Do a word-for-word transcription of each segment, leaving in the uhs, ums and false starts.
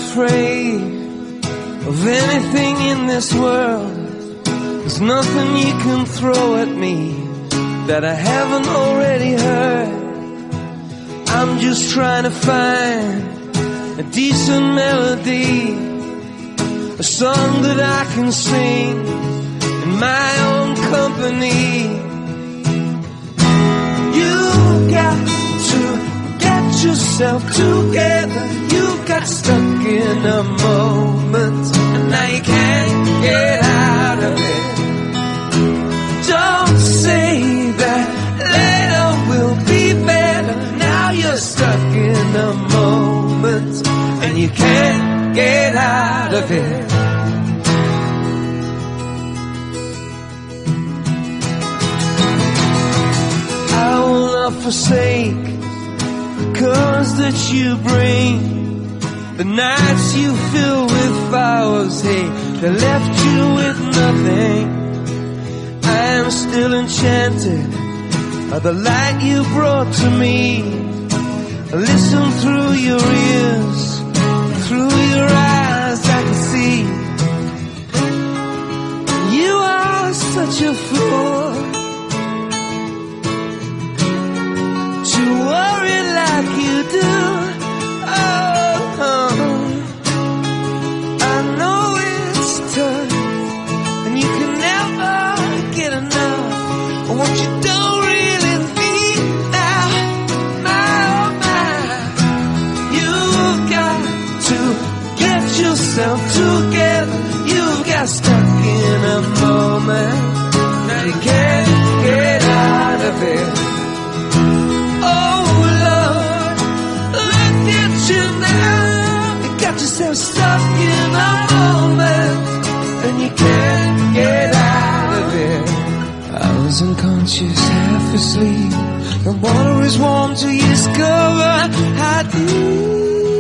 afraid of anything in this world. There's nothing you can throw at me that I haven't already heard. I'm just trying to find a decent melody, a song that I can sing in my own company. You got to get yourself together. You got stuck in a moment and now you can't get out of it. Don't say that later will be better. Now you're stuck in a moment and you can't get out of it. I will not forsake the colors that you bring, the nights you fill with flowers, hey, they left you with nothing. I am still enchanted by the light you brought to me. Listen through your ears, through your eyes I can see. You are such a fool to worry like you do. Oh, oh. I know it's tough and you can never get enough of what you don't really need now. Oh my, you've got to get yourself together. You got stuck in a moment, now you can't get out of it. Oh Lord, look at you now. You got yourself stuck in a moment and you can't get out of it. I was unconscious, half asleep. The water is warm till you discover how deep.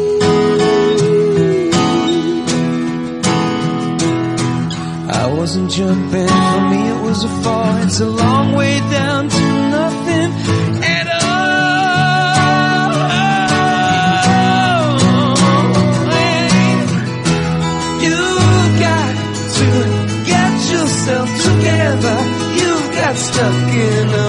I wasn't jumping, for me it was a fall. It's a long way down to nothing at all. You got to get yourself together. You got stuck in a